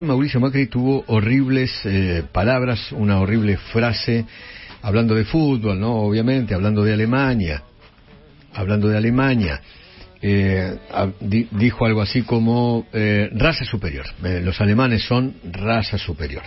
Mauricio Macri tuvo horribles palabras, una horrible frase, hablando de fútbol, ¿no? Obviamente, hablando de Alemania. Dijo algo así como raza superior. Los alemanes son raza superior.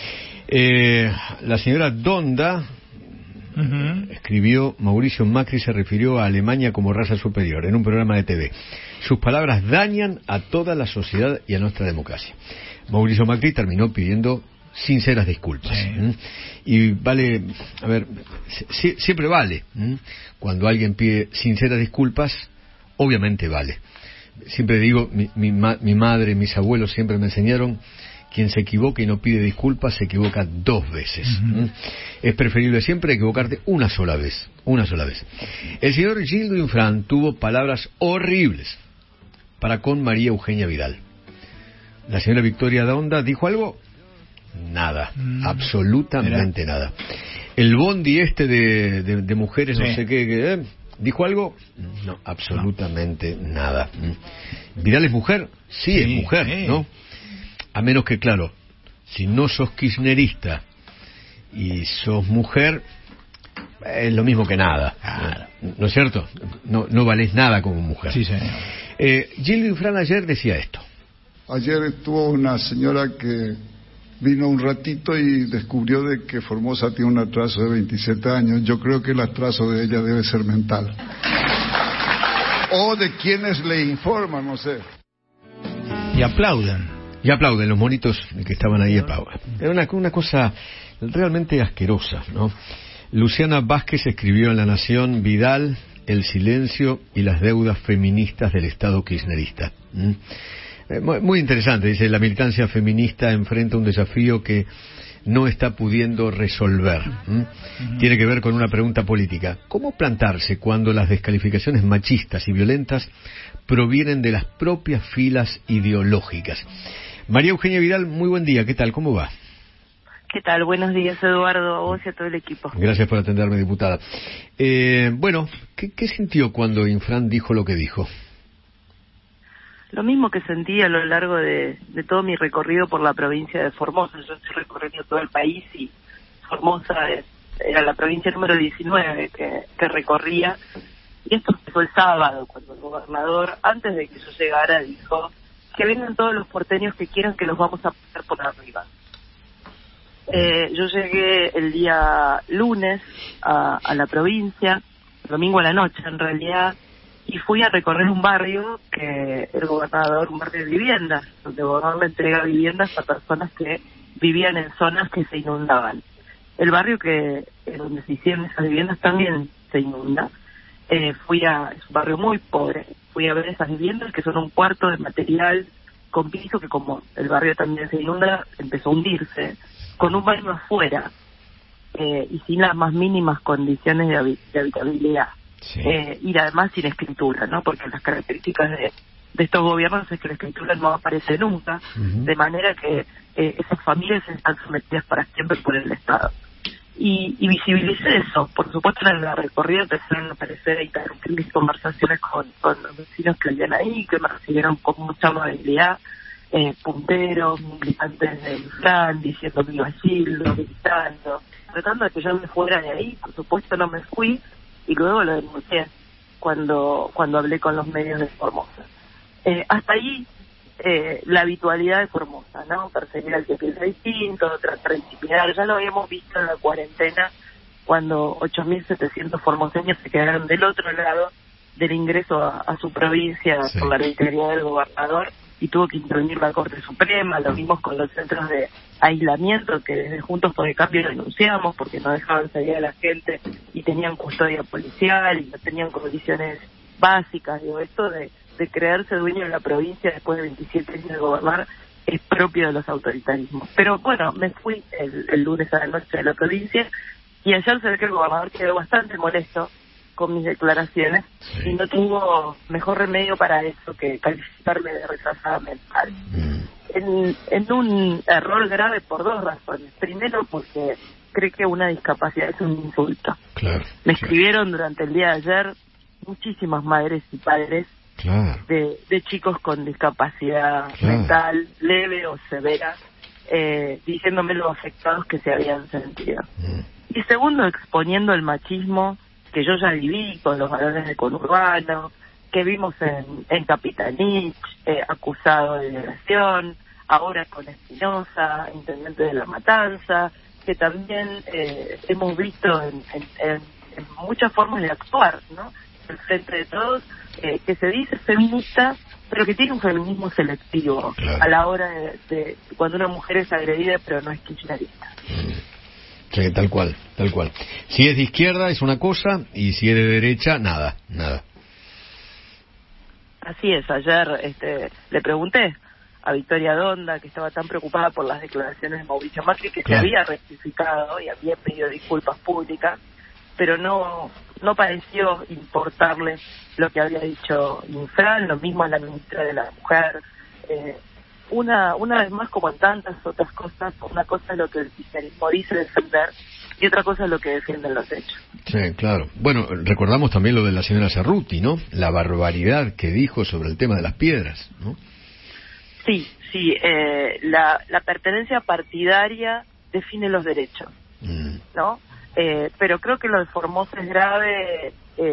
La señora Donda escribió: Mauricio Macri se refirió a Alemania como raza superior en un programa de TV. Sus palabras dañan a toda la sociedad y a nuestra democracia. Mauricio Macri terminó pidiendo sinceras disculpas. Sí. Y vale, a ver, siempre vale. Cuando alguien pide sinceras disculpas, obviamente vale. Siempre digo, mi madre, mis abuelos siempre me enseñaron: quien se equivoca y no pide disculpas se equivoca dos veces. Es preferible siempre equivocarte una sola vez. El señor Gildo Infran tuvo palabras horribles para con María Eugenia Vidal. La señora Victoria Donda dijo algo: nada, absolutamente nada. El bondi de mujeres, no sé qué, ¿dijo algo? No, absolutamente nada. ¿Vidal es mujer? Sí, es mujer, ¿no? A menos que, claro, si no sos kirchnerista y sos mujer, es lo mismo que nada. ¿No es cierto? No valés nada como mujer. Sí, señor. Gildo Infran ayer decía esto. Ayer estuvo una señora que vino un ratito y descubrió de que Formosa tiene un atraso de 27 años. Yo creo que el atraso de ella debe ser mental. O de quienes le informan, no sé. Y aplauden los monitos que estaban ahí. Era una cosa realmente asquerosa, ¿no? Luciana Vázquez escribió en La Nación: Vidal, el silencio y las deudas feministas del Estado kirchnerista. Muy interesante, dice: la militancia feminista enfrenta un desafío que no está pudiendo resolver. Tiene que ver con una pregunta política: ¿cómo plantarse cuando las descalificaciones machistas y violentas provienen de las propias filas ideológicas? María Eugenia Vidal, muy buen día, ¿qué tal? ¿Cómo va? ¿Qué tal? Buenos días, Eduardo, a vos y a todo el equipo. Gracias por atenderme, diputada. Bueno, ¿qué sintió cuando Infran dijo lo que dijo? Lo mismo que sentí a lo largo de todo mi recorrido por la provincia de Formosa. Yo estoy recorriendo todo el país y Formosa era la provincia número 19 que recorría. Y esto fue el sábado, cuando el gobernador, antes de que yo llegara, dijo: que vengan todos los porteños que quieran, que los vamos a poner por arriba. Yo llegué el día lunes a la provincia, domingo a la noche en realidad, y fui a recorrer un barrio que el gobernador, un barrio de viviendas, donde el gobernador le entrega viviendas a personas que vivían en zonas que se inundaban. El barrio donde se hicieron esas viviendas también se inunda. Es un barrio muy pobre. Fui a ver esas viviendas, que son un cuarto de material con piso, que como el barrio también se inunda, empezó a hundirse, con un baño afuera, y sin las más mínimas condiciones de habitabilidad. Sí. Y además sin escritura, ¿no? Porque las características de estos gobiernos es que la escritura no aparece nunca, de manera que esas familias están sometidas para siempre por el Estado. Y visibilicé eso. Por supuesto, en la recorrida empezaron a aparecer e interrumpir mis conversaciones con los vecinos que vivían ahí, que me recibieron con mucha amabilidad, punteros, militantes del Infran, diciendo viva Gildo, gritando, tratando de que yo me fuera de ahí. Por supuesto no me fui, y luego lo denuncié cuando hablé con los medios de Formosa. Hasta ahí la habitualidad de Formosa, ¿no? Perseguir al que piensa distinto, tratar de intimidar. Ya lo habíamos visto en la cuarentena, cuando 8.700 formoseños se quedaron del otro lado del ingreso a su provincia por la arbitrariedad del gobernador, y tuvo que intervenir la Corte Suprema. Lo vimos con los centros de aislamiento, que desde Juntos por el Cambio denunciamos porque no dejaban salir a la gente y tenían custodia policial y no tenían condiciones básicas. Digo, esto de creerse dueño de la provincia después de 27 años de gobernar es propio de los autoritarismos. Pero bueno, me fui el lunes a la noche de la provincia, y ayer se ve que el gobernador quedó bastante molesto con mis declaraciones, y no tuvo mejor remedio para eso que calificarme de retrasada mental. En un error grave por dos razones. Primero, porque cree que una discapacidad es un insulto. Me escribieron durante el día de ayer muchísimas madres y padres de chicos con discapacidad mental leve o severa, diciéndome los afectados que se habían sentido. Y segundo, exponiendo el machismo que yo ya viví con los varones de conurbano, que vimos en Capitanich, acusado de violación, ahora con Espinosa, intendente de La Matanza, que también hemos visto en muchas formas de actuar, ¿no? En frente de todos, que se dice feminista, pero que tiene un feminismo selectivo a la hora de cuando una mujer es agredida, pero no es kirchnerista. Sí, tal cual. Si es de izquierda es una cosa, y si es de derecha, nada. Así es. Ayer le pregunté a Victoria Donda, que estaba tan preocupada por las declaraciones de Mauricio Macri, que se había rectificado y había pedido disculpas públicas, pero no pareció importarle lo que había dicho Infran, lo mismo a la ministra de la Mujer. Una vez más, como en tantas otras cosas, una cosa es lo que el kirchnerismo dice defender y otra cosa es lo que defienden los hechos. Sí, claro. Bueno, recordamos también lo de la señora Cerruti, ¿no? La barbaridad que dijo sobre el tema de las piedras, ¿no? Sí, la pertenencia partidaria define los derechos, ¿no? Pero creo que lo de Formosa es grave,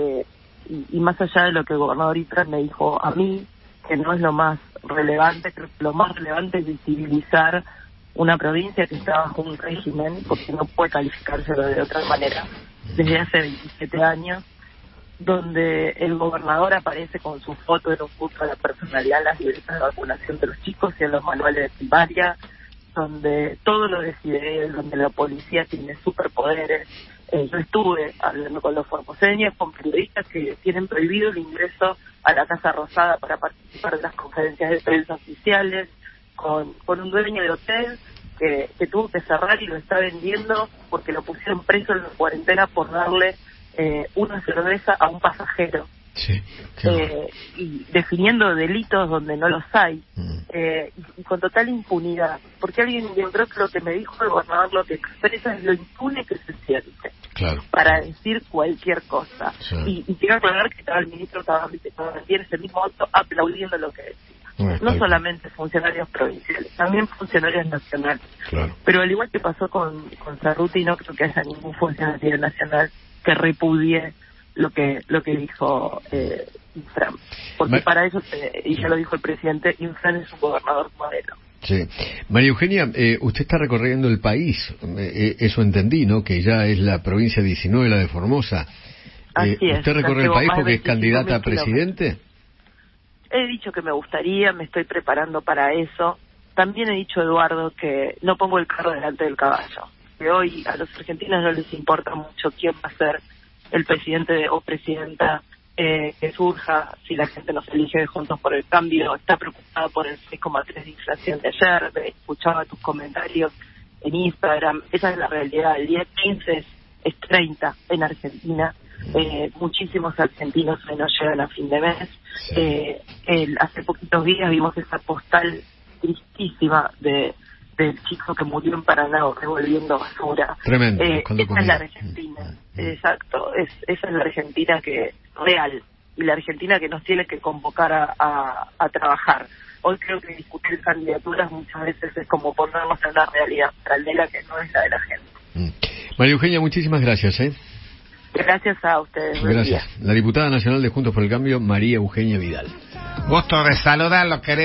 y más allá de lo que el gobernador Infran me dijo a mí, que no es lo más relevante, creo que lo más relevante es visibilizar una provincia que está bajo un régimen, porque no puede calificárselo de otra manera, desde hace 27 años, donde el gobernador aparece con su foto en un punto de la personalidad, las libretas de vacunación de los chicos y en los manuales de primaria, donde todo lo decide él, donde la policía tiene superpoderes. Yo estuve hablando con los formoseños, con periodistas que tienen prohibido el ingreso a la Casa Rosada para participar de las conferencias de prensa oficiales, con un dueño de hotel que tuvo que cerrar y lo está vendiendo porque lo pusieron preso en la cuarentena por darle una cerveza a un pasajero. Sí, y definiendo delitos donde no los hay, y con total impunidad, porque alguien, yo creo que lo que me dijo el gobernador, lo que expresa es lo impune que se siente para decir cualquier cosa. Y quiero aclarar que estaba el ministro también ese mismo acto aplaudiendo lo que decía. No solamente funcionarios provinciales, también funcionarios nacionales. Pero al igual que pasó con Cerruti, no creo que haya ningún funcionario nacional que repudie lo que dijo Infran, porque para eso, y ya lo dijo el presidente, Infran es un gobernador modelo. Sí. María Eugenia, usted está recorriendo el país, eso entendí, ¿no? Que ya es la provincia 19, la de Formosa. Así es. ¿Usted recorre el país porque es candidata a presidente? He dicho que me gustaría, me estoy preparando para eso. También he dicho, Eduardo, que no pongo el carro delante del caballo, que hoy a los argentinos no les importa mucho quién va a ser el presidente o presidenta que surja si la gente nos elige de Juntos por el Cambio. Está preocupada por el 6,3 de inflación de ayer, escuchaba tus comentarios en Instagram. Esa es la realidad. El día 15 es 30 en Argentina. Muchísimos argentinos no llegan a fin de mes. Hace poquitos días vimos esa postal tristísima del chico que murió en Paraná revolviendo basura. Tremendo. Esa es la Argentina. Exacto. Esa es la Argentina que real, y la Argentina que nos tiene que convocar a trabajar. Hoy creo que discutir candidaturas muchas veces es como ponernos en la realidad paralela que no es la de la gente. María Eugenia, muchísimas gracias. Gracias a ustedes. Gracias. La diputada nacional de Juntos por el Cambio, María Eugenia Vidal. Gusto de saludarlo, querido.